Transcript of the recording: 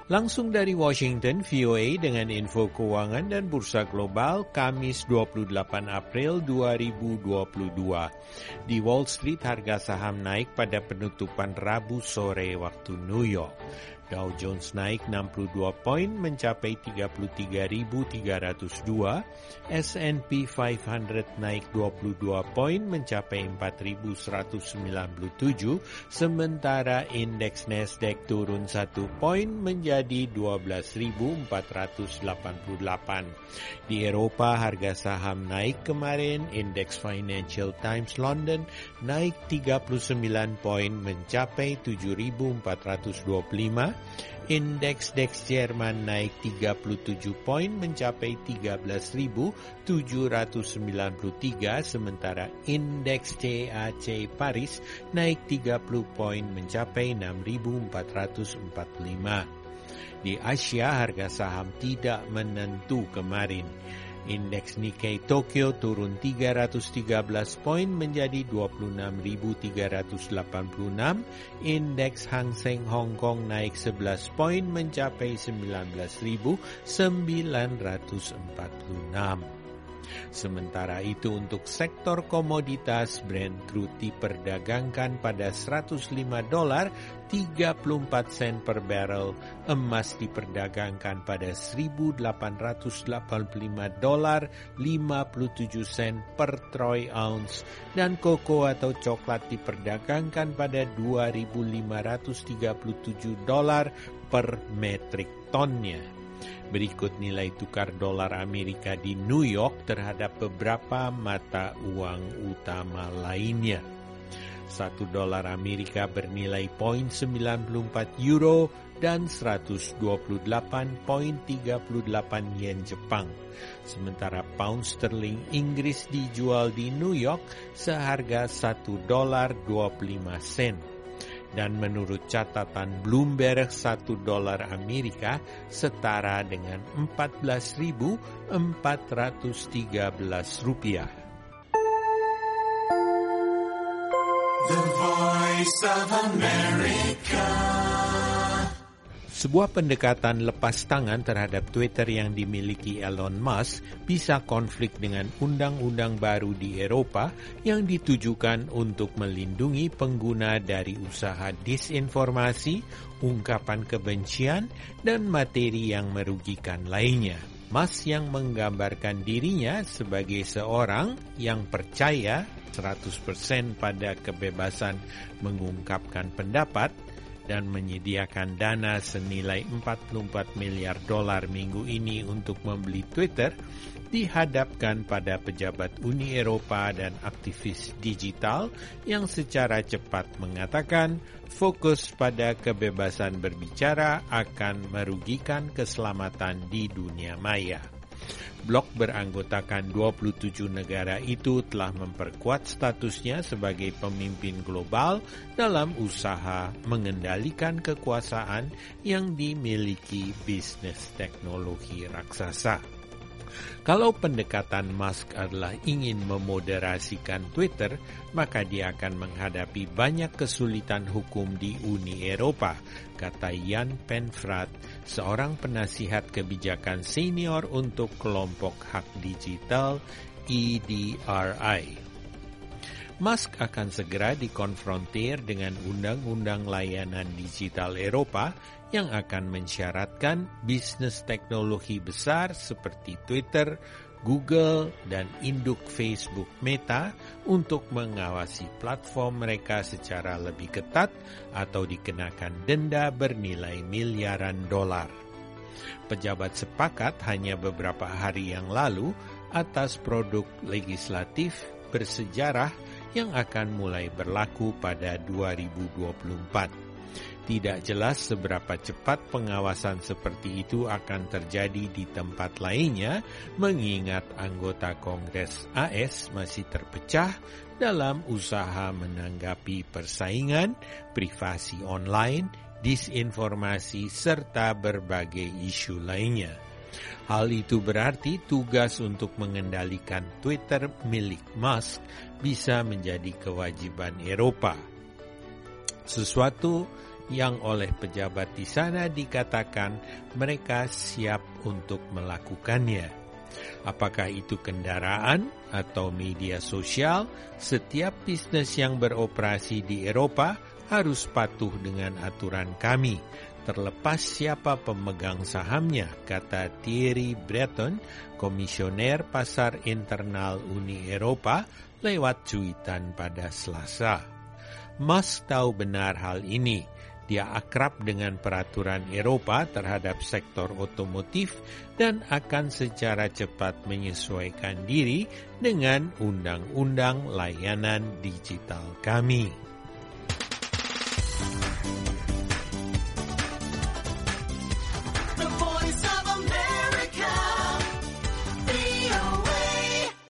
Langsung dari Washington, VOA dengan info keuangan dan bursa global Kamis 28 April 2022. Di Wall Street, harga saham naik pada penutupan Rabu sore waktu New York. Dow Jones naik 62 poin mencapai 33.302, S&P 500 naik 22 poin mencapai 4.197, sementara indeks Nasdaq turun 1 poin menjadi 12.488. Di Eropa, harga saham naik kemarin, indeks Financial Times London naik 39 poin mencapai 7.425, indeks DAX Jerman naik 37 poin mencapai 13.793, sementara indeks CAC Paris naik 30 poin mencapai 6.445. Di Asia, harga saham tidak menentu kemarin. Indeks Nikkei Tokyo turun 313 poin menjadi 26.386. Indeks Hang Seng Hong Kong naik 11 poin mencapai 19.946. Sementara itu untuk sektor komoditas, Brent crude diperdagangkan pada $105.34 per barrel, emas diperdagangkan pada $1.885.57 per troy ounce, dan koko atau coklat diperdagangkan pada $2.537 per metrik tonnya. Berikut nilai tukar dolar Amerika di New York terhadap beberapa mata uang utama lainnya. 1 dolar Amerika bernilai 0,94 euro dan 128,38 yen Jepang. Sementara pound sterling Inggris dijual di New York seharga 1 dolar 25 sen. Dan menurut catatan Bloomberg, 1 dolar Amerika setara dengan $14.413. The Voice of America. Sebuah pendekatan lepas tangan terhadap Twitter yang dimiliki Elon Musk bisa konflik dengan undang-undang baru di Eropa yang ditujukan untuk melindungi pengguna dari usaha disinformasi, ungkapan kebencian, dan materi yang merugikan lainnya. Musk yang menggambarkan dirinya sebagai seorang yang percaya 100% pada kebebasan mengungkapkan pendapat, dan menyediakan dana senilai $44 miliar minggu ini untuk membeli Twitter, dihadapkan pada pejabat Uni Eropa dan aktivis digital yang secara cepat mengatakan fokus pada kebebasan berbicara akan merugikan keselamatan di dunia maya. Blok beranggotakan 27 negara itu telah memperkuat statusnya sebagai pemimpin global dalam usaha mengendalikan kekuasaan yang dimiliki bisnis teknologi raksasa. Kalau pendekatan Musk adalah ingin memoderasikan Twitter, maka dia akan menghadapi banyak kesulitan hukum di Uni Eropa, kata Jan Penfrat, seorang penasihat kebijakan senior untuk kelompok hak digital EDRI. Musk akan segera dikonfrontir dengan undang-undang layanan digital Eropa yang akan mensyaratkan bisnis teknologi besar seperti Twitter, Google, dan induk Facebook Meta untuk mengawasi platform mereka secara lebih ketat atau dikenakan denda bernilai miliaran dolar. Pejabat sepakat hanya beberapa hari yang lalu atas produk legislatif bersejarah yang akan mulai berlaku pada 2024. Tidak jelas seberapa cepat pengawasan seperti itu akan terjadi di tempat lainnya, mengingat anggota Kongres AS masih terpecah dalam usaha menanggapi persaingan, privasi online, disinformasi, serta berbagai isu lainnya. Hal itu berarti tugas untuk mengendalikan Twitter milik Musk bisa menjadi kewajiban Eropa. Sesuatu yang oleh pejabat di sana dikatakan mereka siap untuk melakukannya. Apakah itu kendaraan atau media sosial, setiap bisnis yang beroperasi di Eropa harus patuh dengan aturan kami, terlepas siapa pemegang sahamnya, kata Thierry Breton, Komisioner Pasar Internal Uni Eropa, lewat cuitan pada Selasa. Musk tahu benar hal ini. Dia akrab dengan peraturan Eropa terhadap sektor otomotif dan akan secara cepat menyesuaikan diri dengan undang-undang layanan digital kami.